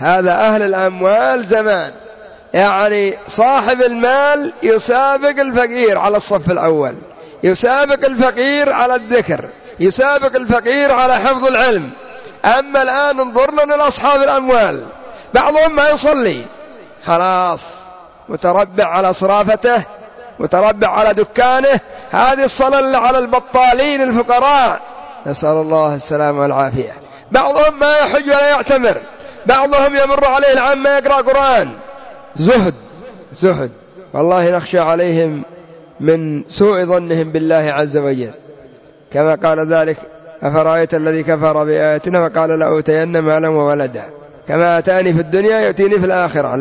هذا أهل الأموال زمان، يعني صاحب المال يسابق الفقير على الصف الأول، يسابق الفقير على الذكر، يسابق الفقير على حفظ العلم. أما الآن انظر لنا لأصحاب الأموال، بعضهم ما يصلي، خلاص متربع على صرافته، متربع على دكانه، هذه الصلاة اللي على البطالين الفقراء، نسأل الله السلامة والعافية. بعضهم ما يحج ولا يعتمر، بعضهم يمر عليه العام ما يقرأ قرآن. زهد والله نخشى عليهم من سوء ظنهم بالله عز وجل، كما قال ذلك: أفرأيت الذي كفر بآياتنا وقال لأوتين مالا وولدا، كما أتاني في الدنيا يأتيني في الآخرة.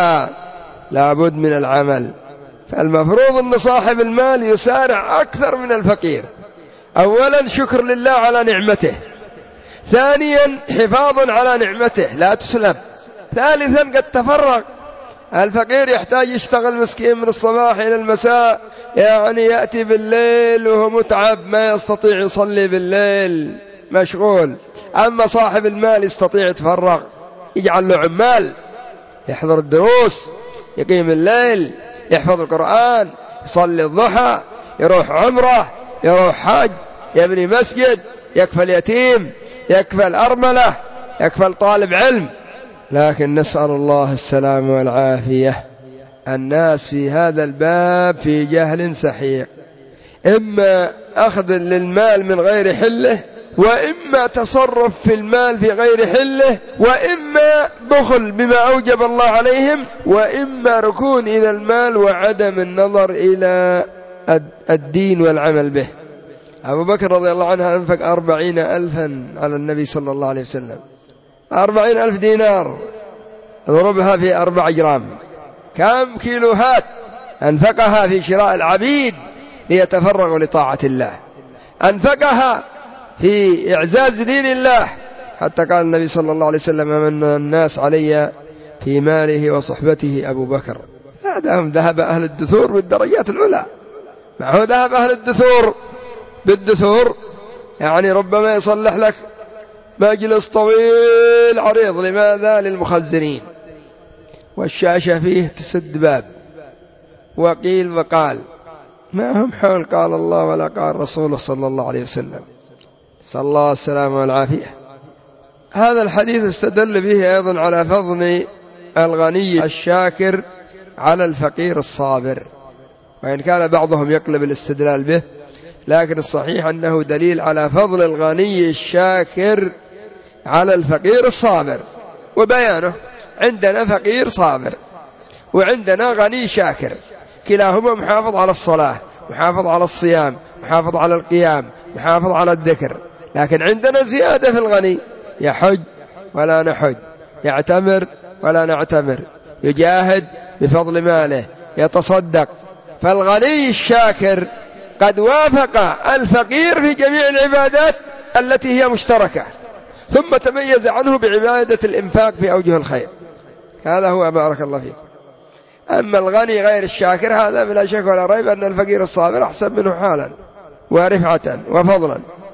لا بد من العمل. فالمفروض أن صاحب المال يسارع أكثر من الفقير. أولا شكر لله على نعمته، ثانيا حفاظ على نعمته لا تسلب، ثالثا قد تفرق. الفقير يحتاج يشتغل مسكين من الصباح إلى المساء، يعني يأتي بالليل وهو متعب ما يستطيع يصلي بالليل، مشغول. أما صاحب المال يستطيع يتفرغ، يجعل له عمال يحضر الدروس، يقيم الليل، يحفظ القرآن، يصلي الضحى، يروح عمره، يروح حج، يبني مسجد، يكفل يتيم، يكفل أرملة، يكفل طالب علم. لكن نسأل الله السلامة والعافية. الناس في هذا الباب في جهل سحيق، إما أخذ للمال من غير حله، وإما تصرف في المال في غير حله، وإما بخل بما أوجب الله عليهم، وإما ركون إلى المال وعدم النظر إلى الدين والعمل به. أبو بكر رضي الله عنه أنفق 40,000 على النبي صلى الله عليه وسلم، 40,000 دينار، اضربها في 4 جرام، كم كيلوهات أنفقها في شراء العبيد ليتفرغوا لطاعة الله، أنفقها في إعزاز دين الله، حتى قال النبي صلى الله عليه وسلم: من الناس علي في ماله وصحبته أبو بكر. هذا هم ذهب أهل الدثور بالدرجات العلى، معه ذهب أهل الدثور بالدثور، يعني ربما يصلح لك مجلس طويل عريض، لماذا؟ للمخزنين، والشاشة فيه تسد باب، وقيل وقال، ما هم حول قال الله ولا قال رسوله صلى الله عليه وسلم، صلى الله السلامة والعافية. هذا الحديث استدل به أيضا على فضل الغني الشاكر على الفقير الصابر، وإن كان بعضهم يقلب الاستدلال به، لكن الصحيح أنه دليل على فضل الغني الشاكر على الفقير الصابر. وبيانه: عندنا فقير صابر وعندنا غني شاكر، كلاهما محافظ على الصلاة، محافظ على الصيام، محافظ على القيام، محافظ على الذكر، لكن عندنا زيادة في الغني: يحج ولا نحج، يعتمر ولا نعتمر، يجاهد بفضل ماله، يتصدق. فالغني الشاكر قد وافق الفقير في جميع العبادات التي هي مشتركة، ثم تميز عنه بعبادة الإنفاق في أوجه الخير. هذا هو بارك الله فيك. أما الغني غير الشاكر هذا بلا شك ولا ريب أن الفقير الصابر أحسن منه حالا ورفعة وفضلا.